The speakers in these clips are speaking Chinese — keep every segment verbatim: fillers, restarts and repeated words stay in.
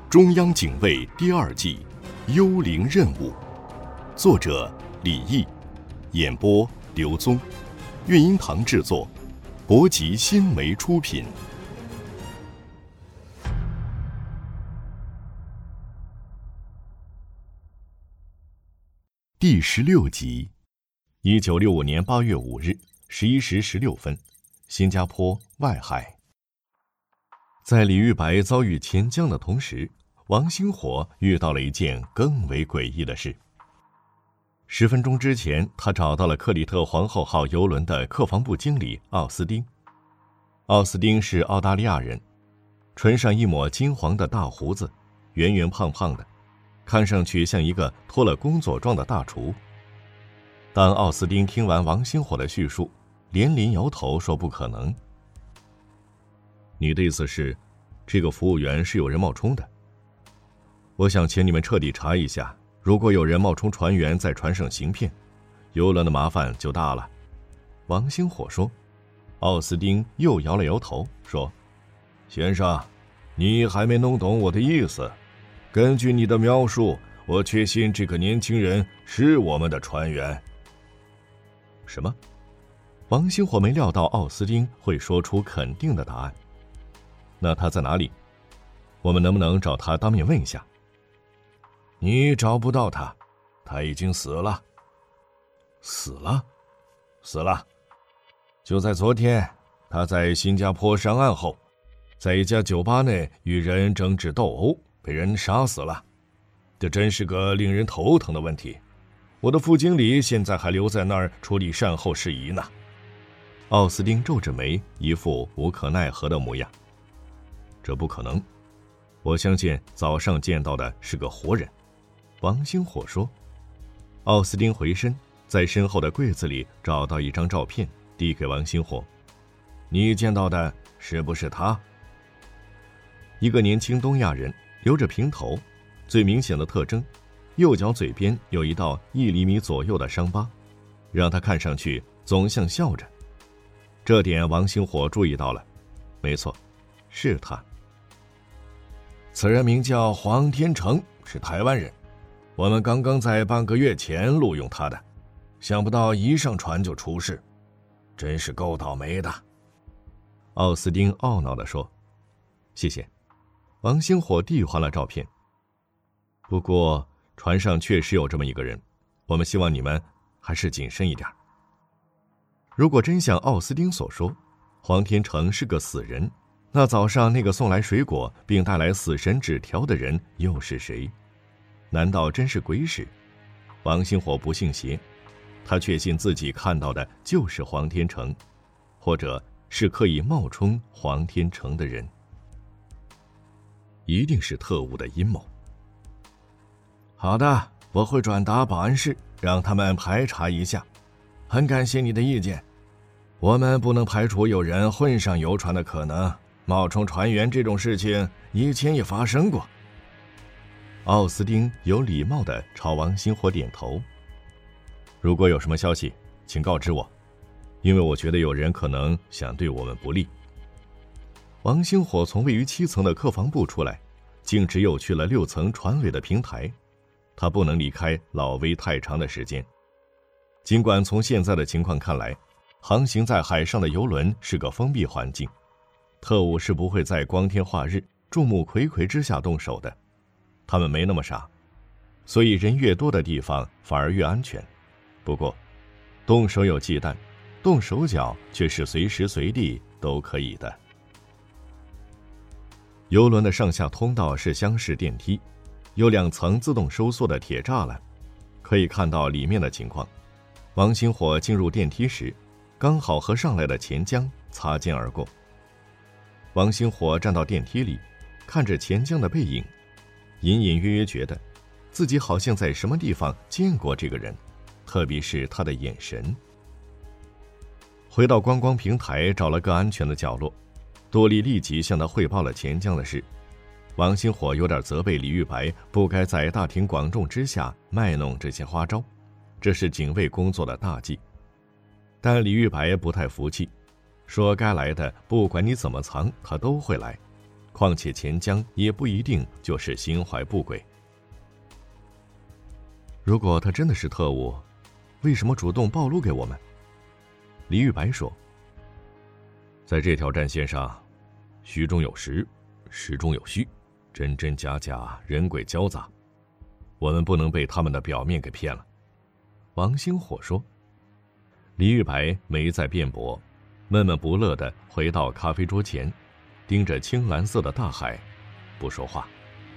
中央警卫第二季幽灵任务，作者李毅，演播刘宗，韵音堂制作，博吉新媒出品。第十六集。一九六五年八月五日十一时十六分，新加坡外海。在李玉白遭遇钱江的同时，王星火遇到了一件更为诡异的事。十分钟之前，他找到了克里特皇后号邮轮的客房部经理奥斯丁。奥斯丁是澳大利亚人，唇上一抹金黄的大胡子，圆圆胖胖的，看上去像一个脱了工作装的大厨。当奥斯丁听完王星火的叙述，连连摇头说不可能。你的意思是，这个服务员是有人冒充的？我想请你们彻底查一下，如果有人冒充船员在船上行骗，游轮的麻烦就大了。王星火说。奥斯丁又摇了摇头说，先生，你还没弄懂我的意思。根据你的描述，我确信这个年轻人是我们的船员。什么？王星火没料到奥斯丁会说出肯定的答案。那他在哪里？我们能不能找他当面问一下？你找不到他，他已经死了。死了？死了。就在昨天，他在新加坡上岸后，在一家酒吧内与人争执斗殴，被人杀死了。这真是个令人头疼的问题。我的副经理现在还留在那儿处理善后事宜呢。奥斯丁皱着眉，一副无可奈何的模样。这不可能，我相信早上见到的是个活人。王星火说。奥斯丁回身，在身后的柜子里找到一张照片，递给王星火。你见到的是不是他？一个年轻东亚人，留着平头，最明显的特征，右脚嘴边有一道一厘米左右的伤疤，让他看上去总像笑着。这点王星火注意到了，没错，是他。此人名叫黄天成，是台湾人，我们刚刚在半个月前录用他的，想不到一上船就出事，真是够倒霉的。奥斯丁懊恼地说。谢谢。王星火递还了照片。不过船上确实有这么一个人，我们希望你们还是谨慎一点。如果真像奥斯丁所说，黄天成是个死人，那早上那个送来水果并带来死神纸条的人又是谁？难道真是鬼使？王星火不信邪，他确信自己看到的就是黄天成，或者是刻意冒充黄天成的人。一定是特务的阴谋。好的，我会转达保安室，让他们排查一下。很感谢你的意见。我们不能排除有人混上游船的可能，冒充船员这种事情以前也发生过。奥斯丁有礼貌地朝王星火点头。如果有什么消息，请告知我，因为我觉得有人可能想对我们不利。王星火从位于七层的客房部出来，径直又去了六层船尾的平台。他不能离开老威太长的时间。尽管从现在的情况看来，航行在海上的游轮是个封闭环境，特务是不会在光天化日、众目睽睽之下动手的。他们没那么傻，所以人越多的地方反而越安全。不过，动手有忌惮，动手脚却是随时随地都可以的。游轮的上下通道是厢式电梯，有两层自动收缩的铁栅栏，可以看到里面的情况。王星火进入电梯时，刚好和上来的钱江擦肩而过。王星火站到电梯里，看着钱江的背影，隐隐约约觉得自己好像在什么地方见过这个人，特别是他的眼神。回到观光平台，找了个安全的角落，多利立即向他汇报了钱江的事。王星火有点责备李玉白不该在大庭广众之下卖弄这些花招，这是警卫工作的大忌。但李玉白不太服气，说该来的不管你怎么藏他都会来， 况且钱江也不一定就是心怀不轨。如果他真的是特务，为什么主动暴露给我们？李玉白说，在这条战线上，虚中有实，实中有虚，真真假假，人鬼交杂，我们不能被他们的表面给骗了。王星火说。李玉白没再辩驳，闷闷不乐地回到咖啡桌前，盯着青蓝色的大海，不说话。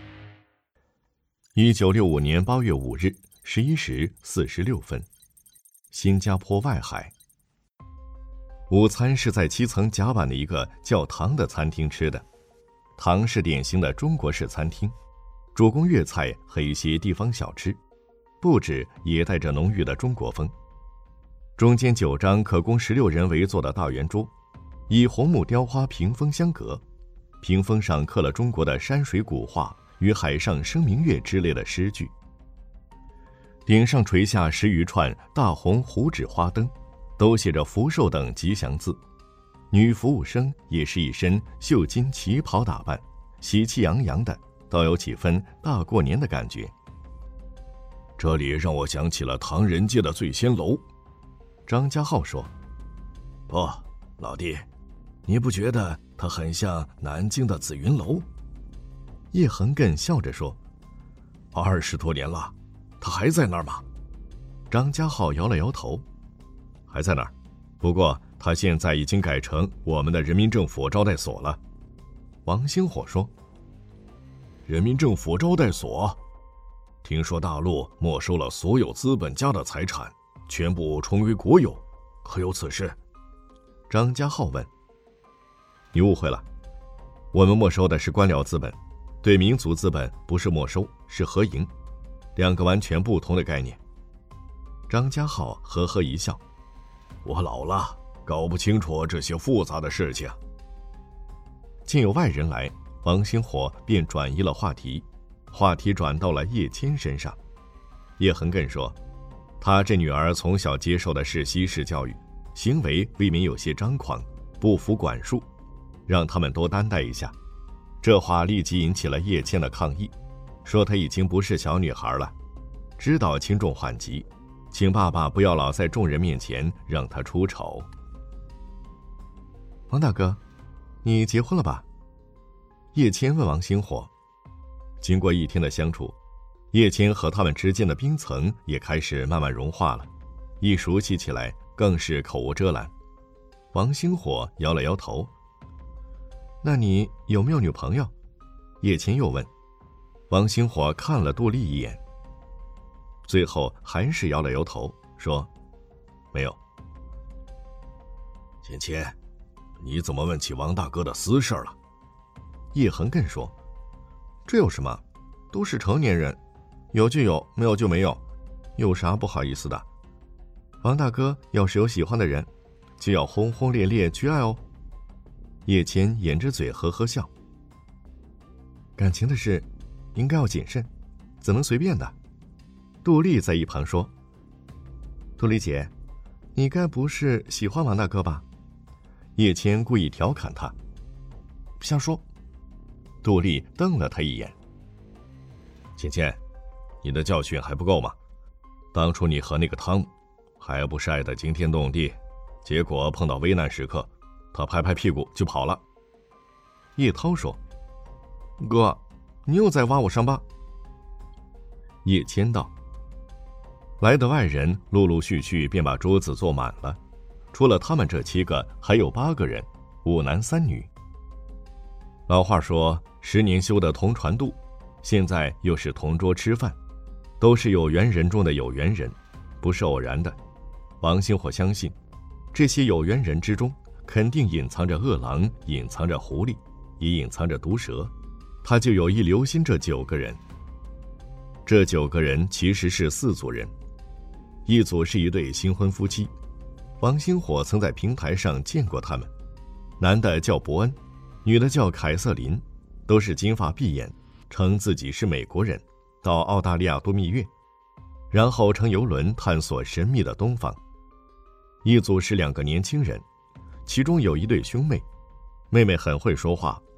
一九六五年八月五日十一时四十六分，新加坡外海。午餐是在七层甲板的一个叫唐的餐厅吃的。唐是典型的中国式餐厅，主攻粤菜和一些地方小吃，布置也带着浓郁的中国风。中间九张可供十六人围坐的大圆桌，以红木雕花屏风相隔，屏风上刻了中国的山水古画与海上生明月之类的诗句。顶上垂下十余串大红糊纸花灯，都写着福寿等吉祥字。女服务生也是一身绣金旗袍打扮，喜气洋洋的，倒有几分大过年的感觉。 这里让我想起了唐人街的醉仙楼。 张家浩说。 不，老弟，你不觉得它很像南京的紫云楼？ 叶恒艮笑着说。 二十多年了，它还在那儿吗？ 张家浩摇了摇头。还在那儿，不过他现在已经改成我们的人民政府招待所了。王星火说。 人民政府招待所？听说大陆没收了所有资本家的财产，全部重归国有，可有此事？ 张家浩问。你误会了，我们没收的是官僚资本，对民族资本不是没收，是合营，两个完全不同的概念。张家浩呵呵一笑。 我老了，搞不清楚这些复杂的事情。 见有外人来，王星火便转移了话题，话题转到了叶谦身上。叶恒艮说，他这女儿从小接受的是西式教育，行为未免有些张狂，不服管束，让他们多担待一下。这话立即引起了叶谦的抗议，说她已经不是小女孩了，知道轻重缓急，请爸爸不要老在众人面前让她出丑。王大哥，你结婚了吧？叶谦问王星火。经过一天的相处，叶谦和他们之间的冰层也开始慢慢融化了，一熟悉起来更是口无遮拦。王星火摇了摇头。那你有没有女朋友？叶谦又问。王星火看了杜丽一眼，最后还是摇了摇头，说没有。 芊芊，你怎么问起王大哥的私事了？ 叶恒艮说，这有什么，都是成年人，有就有，没有就没有，有啥不好意思的？王大哥要是有喜欢的人，就要轰轰烈烈去爱哦。叶谦掩着嘴呵呵笑。感情的事应该要谨慎，怎能随便的？杜丽在一旁说。杜丽姐，你该不是喜欢王大哥吧？叶谦故意调侃他。瞎说。杜丽瞪了他一眼。 芊芊，你的教训还不够吗？当初你和那个汤姆还不是爱得惊天动地，结果碰到危难时刻，他拍拍屁股就跑了。 叶涛说。哥，你又在挖我伤疤。叶谦道。来的外人陆陆续续便把桌子坐满了，除了他们这七个，还有八个人，五男三女。老话说十年修得同船渡，现在又是同桌吃饭，都是有缘人中的有缘人，不是偶然的。王星火相信，这些有缘人之中肯定隐藏着恶狼，隐藏着狐狸，也隐藏着毒蛇，他就有意留心这九个人。这九个人其实是四组人，一组是一对新婚夫妻，王星火曾在平台上见过他们，男的叫伯恩，女的叫凯瑟琳，都是金发碧眼，称自己是美国人，到澳大利亚度蜜月，然后乘游轮探索神秘的东方。一组是两个年轻人，其中有一对兄妹，妹妹很会说话，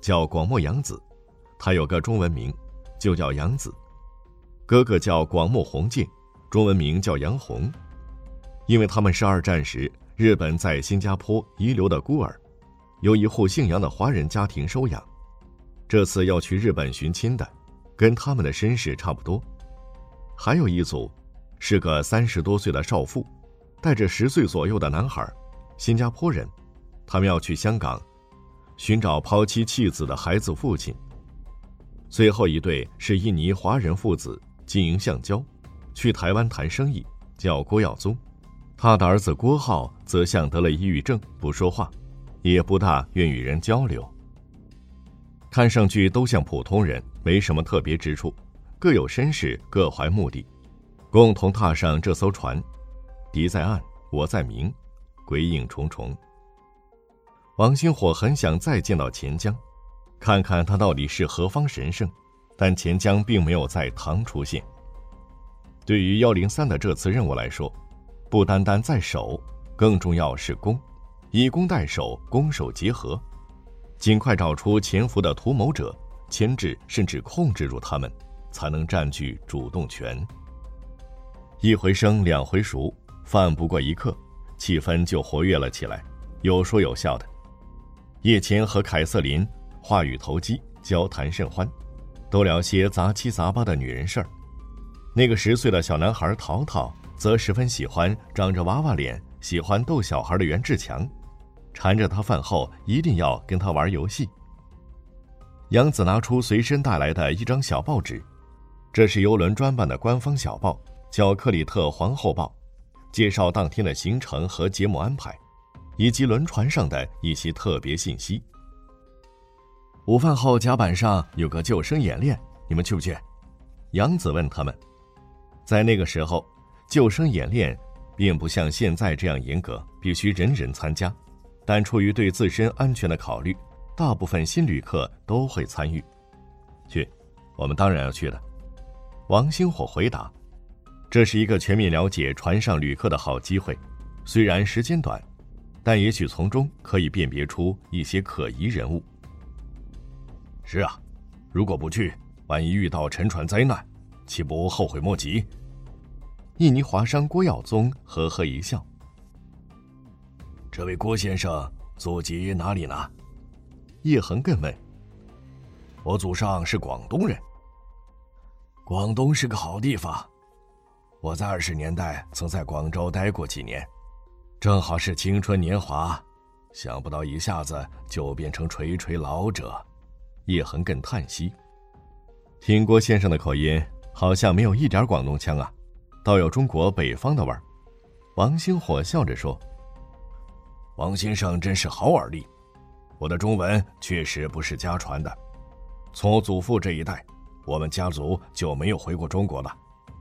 叫广末洋子，他有个中文名，就叫洋子。哥哥叫广末弘介，中文名叫杨洪。因为他们是二战时日本在新加坡遗留的孤儿，由一户姓杨的华人家庭收养。这次要去日本寻亲的，跟他们的身世差不多。还有一组，是个三十多岁的少妇，带着十岁左右的男孩，新加坡人，他们要去香港寻找抛妻弃子的孩子父亲。最后一对是印尼华人父子，经营橡胶，去台湾谈生意，叫郭耀宗。他的儿子郭浩则像得了抑郁症，不说话，也不大愿与人交流。看上去都像普通人，没什么特别之处，各有身世，各怀目的，共同踏上这艘船。敌在暗，我在明，鬼影重重。王星火很想再见到钱江，看看他到底是何方神圣，但钱江并没有在唐出现。对于一零三的这次任务来说，不单单在守，更重要是攻，以攻代守，攻守结合，尽快找出潜伏的图谋者，牵制甚至控制住他们，才能占据主动权。一回生两回熟，饭不过一刻，气氛就活跃了起来，有说有笑的。叶谦和凯瑟琳话语投机，交谈甚欢，都聊些杂七杂八的女人事儿。那个十岁的小男孩淘淘则十分喜欢长着娃娃脸、喜欢逗小孩的袁志强，缠着他饭后一定要跟他玩游戏。杨子拿出随身带来的一张小报纸，这是邮轮专办的官方小报，叫《克里特皇后报》，介绍当天的行程和节目安排，以及轮船上的一些特别信息。午饭后甲板上有个救生演练，你们去不去？杨子问他们。在那个时候，救生演练并不像现在这样严格，必须人人参加，但出于对自身安全的考虑，大部分新旅客都会参与。去，我们当然要去的。王星火回答。这是一个全面了解船上旅客的好机会，虽然时间短，但也许从中可以辨别出一些可疑人物。 是啊，如果不去，万一遇到沉船灾难，岂不后悔莫及？ 印尼华商郭耀宗呵呵一笑。 这位郭先生祖籍哪里呢？ 叶恒更问。 我祖上是广东人。广东是个好地方，我在二十年代曾在广州待过几年，正好是青春年华，想不到一下子就变成垂垂老者。 叶恒更叹息。听郭先生的口音，好像没有一点广东腔啊，倒有中国北方的味儿。王星火笑着说。 王先生真是好耳力，我的中文确实不是家传的，从我祖父这一代，我们家族就没有回过中国了。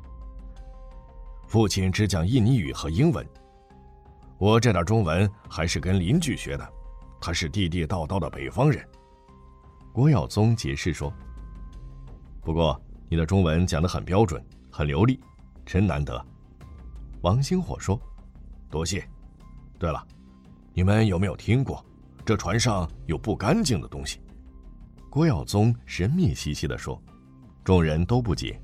父亲只讲印尼语和英文，我这点中文还是跟邻居学的，他是地地道道的北方人。 郭耀宗解释说。不过你的中文讲得很标准，很流利，真难得。王星火说。 多谢。对了，你们有没有听过这船上有不干净的东西？ 郭耀宗神秘兮兮地说。众人都不解。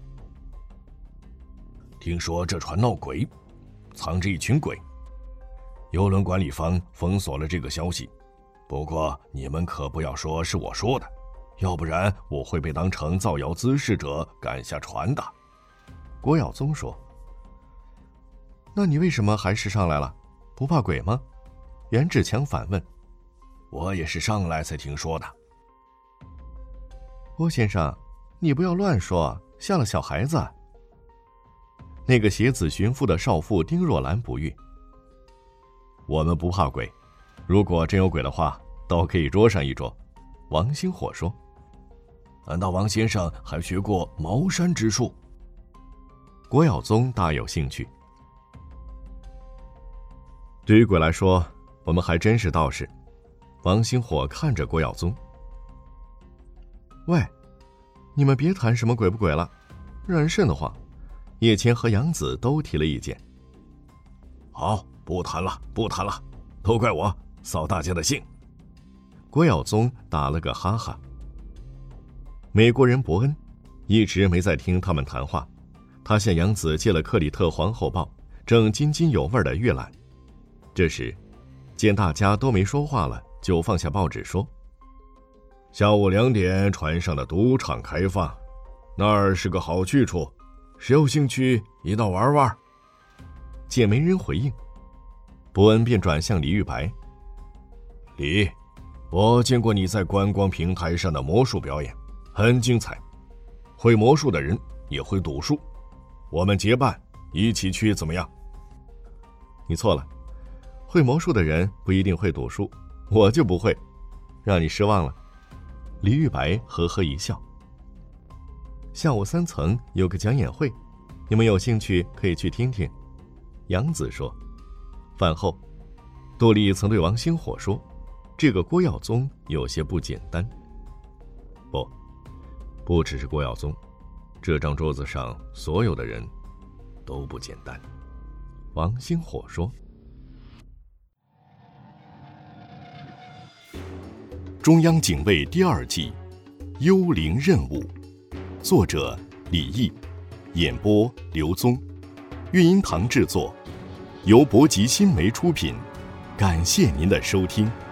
听说这船闹鬼，藏着一群鬼，邮轮管理方封锁了这个消息，不过你们可不要说是我说的，要不然我会被当成造谣滋事者赶下船的。 郭耀宗说。那你为什么还是上来了？不怕鬼吗？袁志强反问。 我也是上来才听说的。 郭先生，你不要乱说，吓了小孩子。那个携子寻父的少妇丁若兰不悦。我们不怕鬼，如果真有鬼的话，倒可以捉上一捉。王星火说。 难道王先生还学过茅山之术？ 郭耀宗大有兴趣。对于鬼来说，我们还真是道士。王星火看着郭耀宗。喂，你们别谈什么鬼不鬼了，让人瘆得慌。叶谦和杨子都提了意见。 好，不谈了，不谈了，都怪我扫大家的兴。 郭耀宗打了个哈哈。 美国人伯恩一直没在听他们谈话，他向杨子借了克里特皇后报，正津津有味地阅览。这时见大家都没说话了，就放下报纸说： 下午两点船上的赌场开放，那儿是个好去处，谁有兴趣一道玩玩？ 见没人回应，伯恩便转向李玉白： 李，我见过你在观光平台上的魔术表演，很精彩，会魔术的人也会赌术，我们结伴一起去怎么样？ 你错了，会魔术的人不一定会赌术，我就不会，让你失望了。李玉白呵呵一笑。下午三层有个讲演会，你们有兴趣可以去听听。杨子说。饭后，杜丽曾对王星火说，这个郭耀宗有些不简单。 不，不只是郭耀宗，这张桌子上所有的人都不简单。 王星火说。中央警卫第二季《幽灵任务》，作者李毅，演播刘宗，育音堂制作，由博吉新媒出品。感谢您的收听。